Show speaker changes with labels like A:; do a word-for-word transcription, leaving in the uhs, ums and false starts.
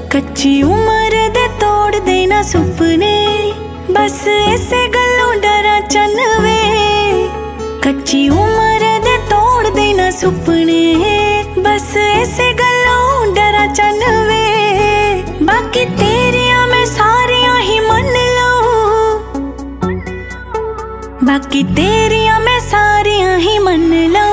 A: कच्ची उम्र दे तोड़ देना सुपने, बस ऐसे गलों डरा चन वे। कच्ची उम्र दे तोड़ देना सुपने, बस ऐसे गलों डरा चन वे। बाकी तेरिया मैं सारियां ही मन लूं, बाकी तेरिया मैं सारियां ही मन लूं।